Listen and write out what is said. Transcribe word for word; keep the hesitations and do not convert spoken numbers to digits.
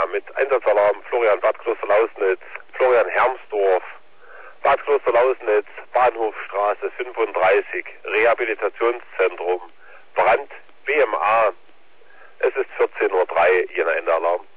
mit Einsatzalarm Florian Bad Kloster-Lausnitz, Florian Hermsdorf, Bad Kloster-Lausnitz, Bahnhofstraße fünfunddreißig, Rehabilitationszentrum, Brand B M A. Es ist vierzehn Uhr drei, Jena Ende Alarm.